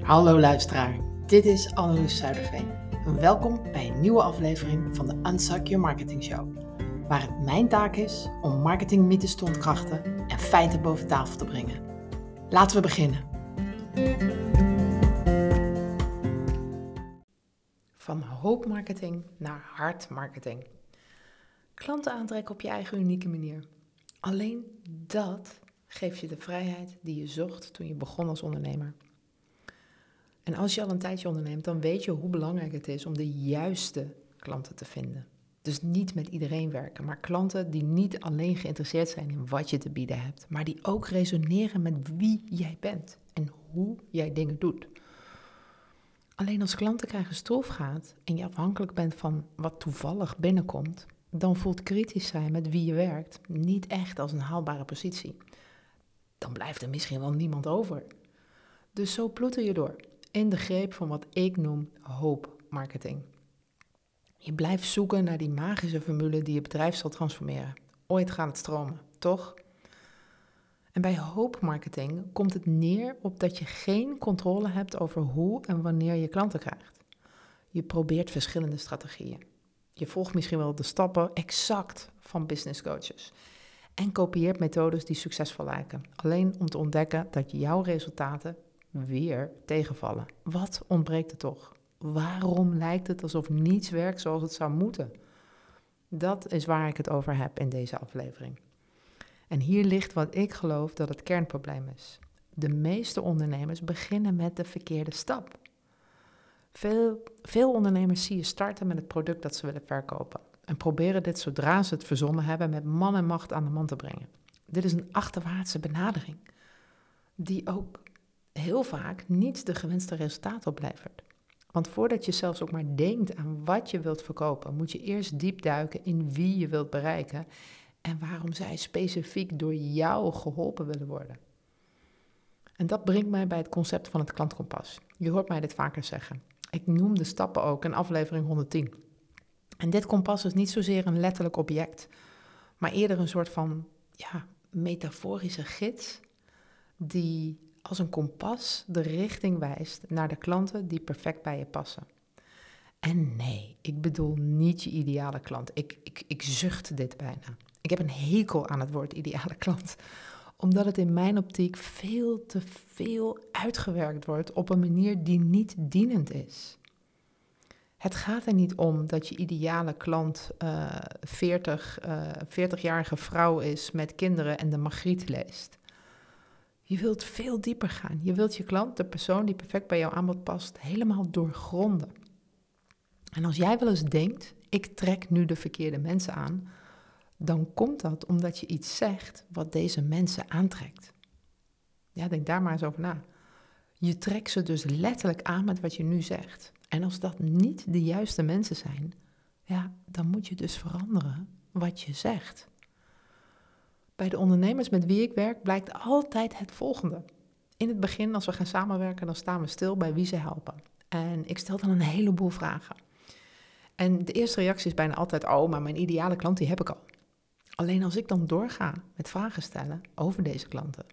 Hallo luisteraar, dit is Anneloes Zuiderveen. Welkom bij een nieuwe aflevering van de Unsuck Your Marketing Show. Waar het mijn taak is om marketingmythes te ontkrachten en feiten boven tafel te brengen. Laten we beginnen. Van hoopmarketing naar hartmarketing. Klanten aantrekken op je eigen unieke manier. Alleen dat geeft je de vrijheid die je zocht toen je begon als ondernemer. En als je al een tijdje onderneemt, dan weet je hoe belangrijk het is om de juiste klanten te vinden. Dus niet met iedereen werken, maar klanten die niet alleen geïnteresseerd zijn in wat je te bieden hebt, maar die ook resoneren met wie jij bent en hoe jij dingen doet. Alleen als klanten krijgen stroefgaat en je afhankelijk bent van wat toevallig binnenkomt, dan voelt kritisch zijn met wie je werkt niet echt als een haalbare positie. Dan blijft er misschien wel niemand over. Dus zo ploeter je door. In de greep van wat ik noem hoopmarketing. Je blijft zoeken naar die magische formule die je bedrijf zal transformeren. Ooit gaat het stromen, toch? En bij hoopmarketing komt het neer op dat je geen controle hebt over hoe en wanneer je klanten krijgt. Je probeert verschillende strategieën. Je volgt misschien wel de stappen exact van business coaches. En kopieert methodes die succesvol lijken. Alleen om te ontdekken dat jouw resultaten weer tegenvallen. Wat ontbreekt er toch? Waarom lijkt het alsof niets werkt zoals het zou moeten? Dat is waar ik het over heb in deze aflevering. En hier ligt wat ik geloof dat het kernprobleem is. De meeste ondernemers beginnen met de verkeerde stap. Veel ondernemers zie je starten met het product dat ze willen verkopen. En proberen dit zodra ze het verzonnen hebben met man en macht aan de man te brengen. Dit is een achterwaartse benadering. Die ook heel vaak niet de gewenste resultaten oplevert. Want voordat je zelfs ook maar denkt aan wat je wilt verkopen, moet je eerst diep duiken in wie je wilt bereiken en waarom zij specifiek door jou geholpen willen worden. En dat brengt mij bij het concept van het klantkompas. Je hoort mij dit vaker zeggen. Ik noem de stappen ook in aflevering 110. En dit kompas is niet zozeer een letterlijk object, maar eerder een soort van metaforische gids die als een kompas de richting wijst naar de klanten die perfect bij je passen. En nee, ik bedoel niet je ideale klant. Ik zucht dit bijna. Ik heb een hekel aan het woord ideale klant, omdat het in mijn optiek veel te veel uitgewerkt wordt op een manier die niet dienend is. Het gaat er niet om dat je ideale klant 40-jarige vrouw is met kinderen en de Magriet leest. Je wilt veel dieper gaan. Je wilt je klant, de persoon die perfect bij jouw aanbod past, helemaal doorgronden. En als jij wel eens denkt, ik trek nu de verkeerde mensen aan, dan komt dat omdat je iets zegt wat deze mensen aantrekt. Ja, denk daar maar eens over na. Je trekt ze dus letterlijk aan met wat je nu zegt. En als dat niet de juiste mensen zijn, dan moet je dus veranderen wat je zegt. Bij de ondernemers met wie ik werk blijkt altijd het volgende. In het begin, als we gaan samenwerken, dan staan we stil bij wie ze helpen. En ik stel dan een heleboel vragen. En de eerste reactie is bijna altijd, maar mijn ideale klant die heb ik al. Alleen als ik dan doorga met vragen stellen over deze klanten,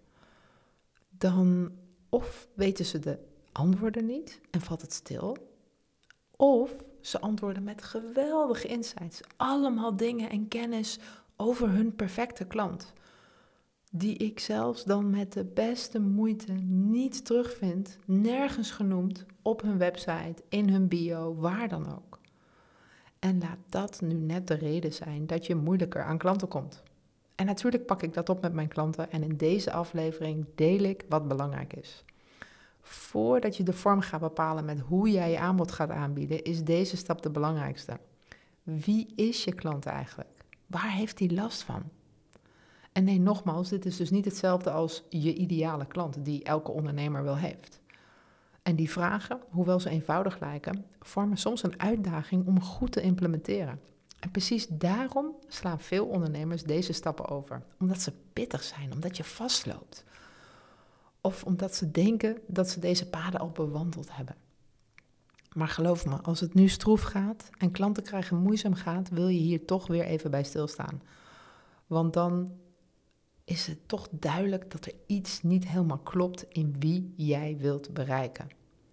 dan of weten ze de antwoorden niet en valt het stil, of ze antwoorden met geweldige insights. Allemaal dingen en kennis over hun perfecte klant, die ik zelfs dan met de beste moeite niet terugvind, nergens genoemd, op hun website, in hun bio, waar dan ook. En laat dat nu net de reden zijn dat je moeilijker aan klanten komt. En natuurlijk pak ik dat op met mijn klanten en in deze aflevering deel ik wat belangrijk is. Voordat je de vorm gaat bepalen met hoe jij je aanbod gaat aanbieden, is deze stap de belangrijkste. Wie is je klant eigenlijk? Waar heeft hij last van? En nee, nogmaals, dit is dus niet hetzelfde als je ideale klant die elke ondernemer wel heeft. En die vragen, hoewel ze eenvoudig lijken, vormen soms een uitdaging om goed te implementeren. En precies daarom slaan veel ondernemers deze stappen over. Omdat ze pittig zijn, omdat je vastloopt. Of omdat ze denken dat ze deze paden al bewandeld hebben. Maar geloof me, als het nu stroef gaat en klanten krijgen moeizaam gaat, wil je hier toch weer even bij stilstaan. Want dan is het toch duidelijk dat er iets niet helemaal klopt in wie jij wilt bereiken.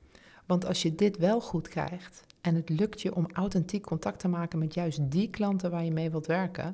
Want als je dit wel goed krijgt en het lukt je om authentiek contact te maken met juist die klanten waar je mee wilt werken,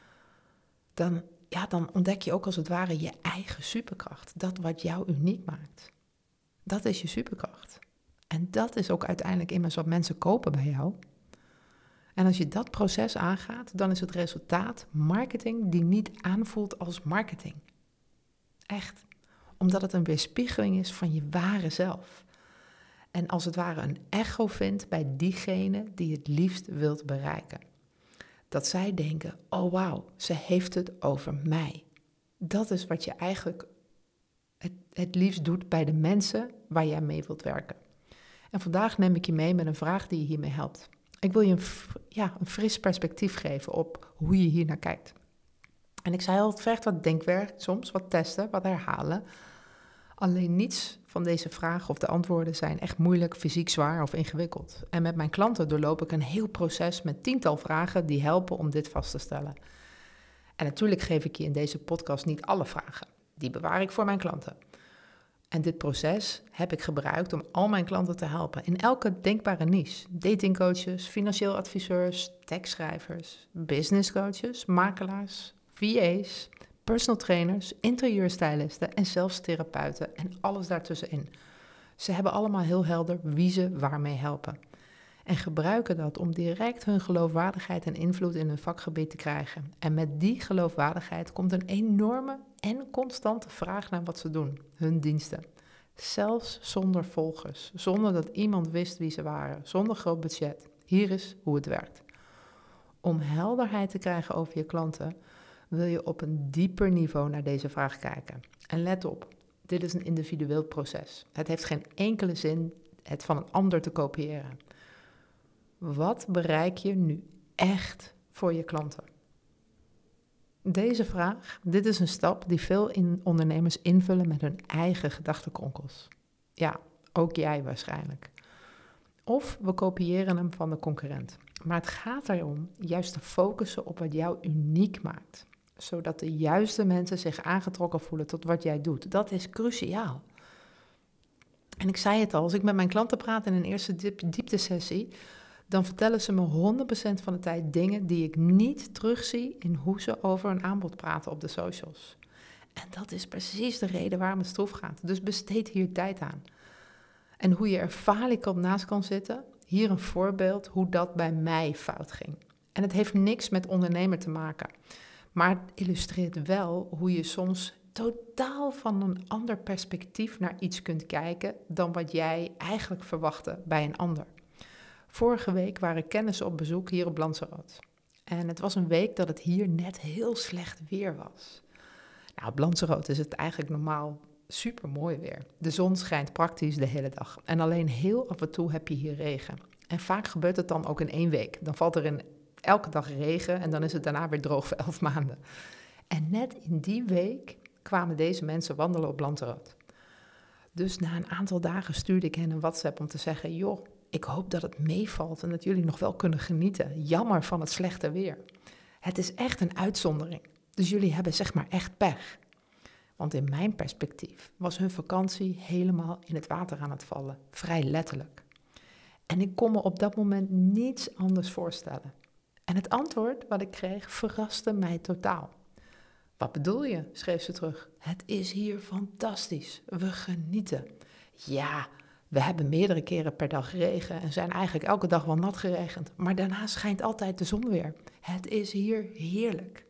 dan ontdek je ook als het ware je eigen superkracht. Dat wat jou uniek maakt. Dat is je superkracht. En dat is ook uiteindelijk immers wat mensen kopen bij jou. En als je dat proces aangaat, dan is het resultaat marketing die niet aanvoelt als marketing. Echt. Omdat het een weerspiegeling is van je ware zelf. En als het ware een echo vindt bij diegene die je het liefst wilt bereiken. Dat zij denken, oh wauw, ze heeft het over mij. Dat is wat je eigenlijk het liefst doet bij de mensen waar jij mee wilt werken. En vandaag neem ik je mee met een vraag die je hiermee helpt. Ik wil je een fris perspectief geven op hoe je hier naar kijkt. En ik zei al, het vergt wat denkwerk, soms wat testen, wat herhalen. Alleen niets van deze vragen of de antwoorden zijn echt moeilijk, fysiek zwaar of ingewikkeld. En met mijn klanten doorloop ik een heel proces met 10-tal vragen die helpen om dit vast te stellen. En natuurlijk geef ik je in deze podcast niet alle vragen. Die bewaar ik voor mijn klanten. En dit proces heb ik gebruikt om al mijn klanten te helpen in elke denkbare niche. Datingcoaches, financieel adviseurs, tekstschrijvers, businesscoaches, makelaars, VA's, personal trainers, interieurstylisten en zelfs therapeuten en alles daartussenin. Ze hebben allemaal heel helder wie ze waarmee helpen. En gebruiken dat om direct hun geloofwaardigheid en invloed in hun vakgebied te krijgen. En met die geloofwaardigheid komt een enorme en constante vraag naar wat ze doen, hun diensten. Zelfs zonder volgers, zonder dat iemand wist wie ze waren, zonder groot budget. Hier is hoe het werkt. Om helderheid te krijgen over je klanten, wil je op een dieper niveau naar deze vraag kijken. En let op, dit is een individueel proces. Het heeft geen enkele zin het van een ander te kopiëren. Wat bereik je nu echt voor je klanten? Deze vraag, dit is een stap die veel ondernemers invullen met hun eigen gedachtenkronkels. Ja, ook jij waarschijnlijk. Of we kopiëren hem van de concurrent. Maar het gaat erom juist te focussen op wat jou uniek maakt. Zodat de juiste mensen zich aangetrokken voelen tot wat jij doet. Dat is cruciaal. En ik zei het al, als ik met mijn klanten praat in een eerste dieptesessie, dan vertellen ze me 100% van de tijd dingen die ik niet terugzie in hoe ze over een aanbod praten op de socials. En dat is precies de reden waarom het stroef gaat. Dus besteed hier tijd aan. En hoe je er falikant naast kan zitten, hier een voorbeeld hoe dat bij mij fout ging. En het heeft niks met ondernemer te maken. Maar het illustreert wel hoe je soms totaal van een ander perspectief naar iets kunt kijken dan wat jij eigenlijk verwachtte bij een ander. Vorige week waren kennissen op bezoek hier op Lanzarote. En het was een week dat het hier net heel slecht weer was. Nou, op Lanzarote is het eigenlijk normaal super mooi weer. De zon schijnt praktisch de hele dag. En alleen heel af en toe heb je hier regen. En vaak gebeurt het dan ook in 1 week. Dan valt er elke dag regen en dan is het daarna weer droog voor 11 maanden. En net in die week kwamen deze mensen wandelen op Lanzarote. Dus na een aantal dagen stuurde ik hen een WhatsApp om te zeggen, joh, ik hoop dat het meevalt en dat jullie nog wel kunnen genieten. Jammer van het slechte weer. Het is echt een uitzondering. Dus jullie hebben zeg maar echt pech. Want in mijn perspectief was hun vakantie helemaal in het water aan het vallen. Vrij letterlijk. En ik kon me op dat moment niets anders voorstellen. En het antwoord wat ik kreeg verraste mij totaal. Wat bedoel je? Schreef ze terug. Het is hier fantastisch. We genieten. Ja, we hebben meerdere keren per dag regen en zijn eigenlijk elke dag wel nat geregend. Maar daarna schijnt altijd de zon weer. Het is hier heerlijk.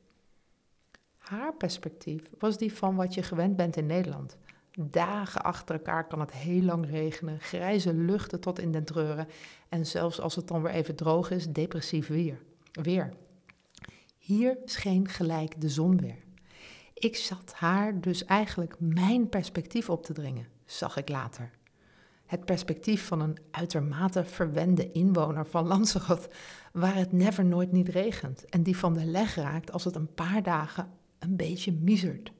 Haar perspectief was die van wat je gewend bent in Nederland. Dagen achter elkaar kan het heel lang regenen, grijze luchten tot in den treuren en zelfs als het dan weer even droog is, depressief weer. Hier scheen gelijk de zon weer. Ik zat haar dus eigenlijk mijn perspectief op te dringen, zag ik later. Het perspectief van een uitermate verwende inwoner van Lanzarote, waar het never nooit niet regent en die van de leg raakt als het een paar dagen een beetje miezert.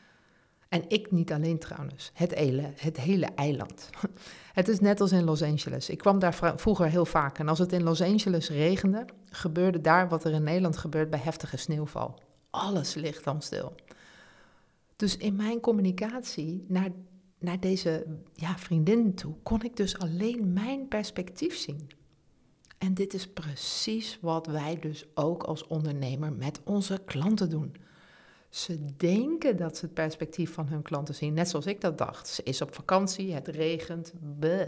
En ik niet alleen trouwens, het hele eiland. Het is net als in Los Angeles. Ik kwam daar vroeger heel vaak en als het in Los Angeles regende, gebeurde daar wat er in Nederland gebeurt bij heftige sneeuwval. Alles ligt dan stil. Dus in mijn communicatie naar naar deze vriendin toe, kon ik dus alleen mijn perspectief zien. En dit is precies wat wij dus ook als ondernemer met onze klanten doen. Ze denken dat ze het perspectief van hun klanten zien, net zoals ik dat dacht. Ze is op vakantie, het regent, bleh.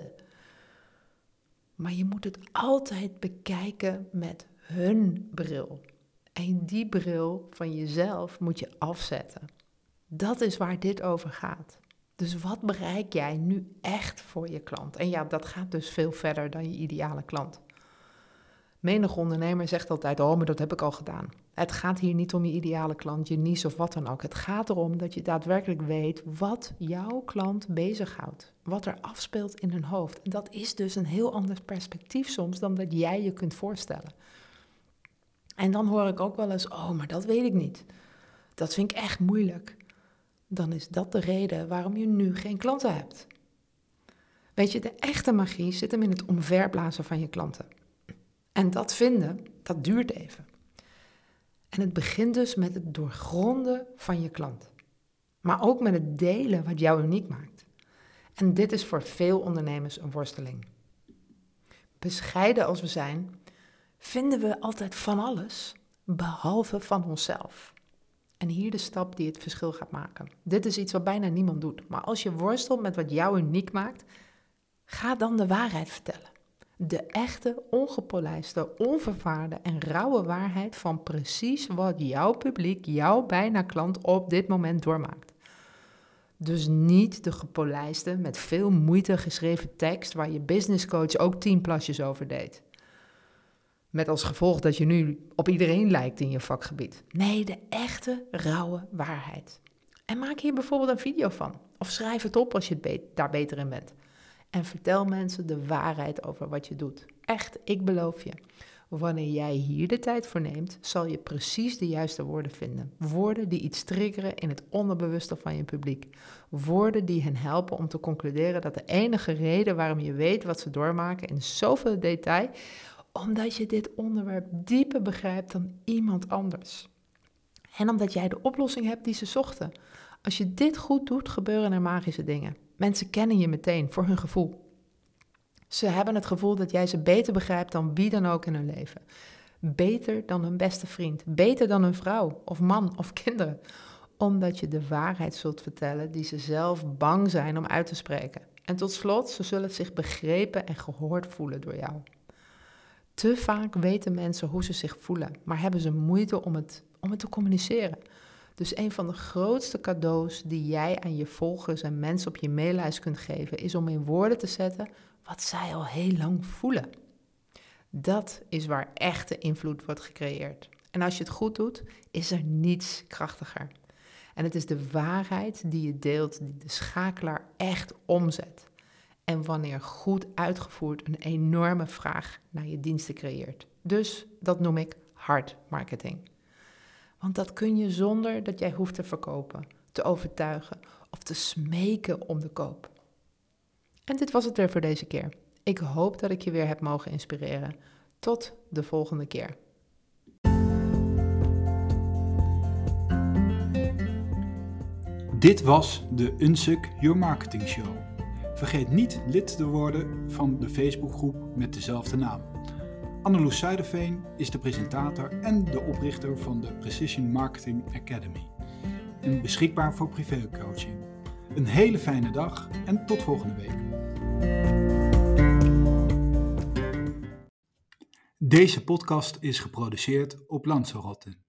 Maar je moet het altijd bekijken met hun bril. En die bril van jezelf moet je afzetten. Dat is waar dit over gaat. Dus wat bereik jij nu echt voor je klant? En ja, dat gaat dus veel verder dan je ideale klant. Menig ondernemer zegt altijd, maar dat heb ik al gedaan. Het gaat hier niet om je ideale klant, je niche of wat dan ook. Het gaat erom dat je daadwerkelijk weet wat jouw klant bezighoudt. Wat er afspeelt in hun hoofd. En dat is dus een heel ander perspectief soms dan dat jij je kunt voorstellen. En dan hoor ik ook wel eens, maar dat weet ik niet. Dat vind ik echt moeilijk. Dan is dat de reden waarom je nu geen klanten hebt. Weet je, de echte magie zit hem in het omverblazen van je klanten. En dat vinden, dat duurt even. En het begint dus met het doorgronden van je klant. Maar ook met het delen wat jou uniek maakt. En dit is voor veel ondernemers een worsteling. Bescheiden als we zijn, vinden we altijd van alles, behalve van onszelf. En hier de stap die het verschil gaat maken. Dit is iets wat bijna niemand doet. Maar als je worstelt met wat jou uniek maakt, ga dan de waarheid vertellen. De echte, ongepolijste, onvervaarde en rauwe waarheid van precies wat jouw publiek, jouw bijna klant op dit moment doormaakt. Dus niet de gepolijste, met veel moeite geschreven tekst waar je businesscoach ook 10 plasjes over deed. Met als gevolg dat je nu op iedereen lijkt in je vakgebied. Nee, de echte, rauwe waarheid. En maak hier bijvoorbeeld een video van. Of schrijf het op als je daar beter in bent. En vertel mensen de waarheid over wat je doet. Echt, ik beloof je. Wanneer jij hier de tijd voor neemt, zal je precies de juiste woorden vinden. Woorden die iets triggeren in het onderbewuste van je publiek. Woorden die hen helpen om te concluderen dat de enige reden waarom je weet wat ze doormaken in zoveel detail, omdat je dit onderwerp dieper begrijpt dan iemand anders. En omdat jij de oplossing hebt die ze zochten. Als je dit goed doet, gebeuren er magische dingen. Mensen kennen je meteen voor hun gevoel. Ze hebben het gevoel dat jij ze beter begrijpt dan wie dan ook in hun leven. Beter dan hun beste vriend. Beter dan hun vrouw of man of kinderen. Omdat je de waarheid zult vertellen die ze zelf bang zijn om uit te spreken. En tot slot, ze zullen zich begrepen en gehoord voelen door jou. Te vaak weten mensen hoe ze zich voelen, maar hebben ze moeite om het te communiceren. Dus een van de grootste cadeaus die jij aan je volgers en mensen op je maillijst kunt geven, is om in woorden te zetten wat zij al heel lang voelen. Dat is waar echte invloed wordt gecreëerd. En als je het goed doet, is er niets krachtiger. En het is de waarheid die je deelt, die de schakelaar echt omzet. En wanneer goed uitgevoerd een enorme vraag naar je diensten creëert. Dus dat noem ik hard marketing. Want dat kun je zonder dat jij hoeft te verkopen, te overtuigen of te smeken om de koop. En dit was het weer voor deze keer. Ik hoop dat ik je weer heb mogen inspireren. Tot de volgende keer. Dit was de Unsuk Your Marketing Show. Vergeet niet lid te worden van de Facebookgroep met dezelfde naam. Anneloes Zuiderveen is de presentator en de oprichter van de Precision Marketing Academy. En beschikbaar voor privécoaching. Een hele fijne dag en tot volgende week. Deze podcast is geproduceerd op Lanzarote.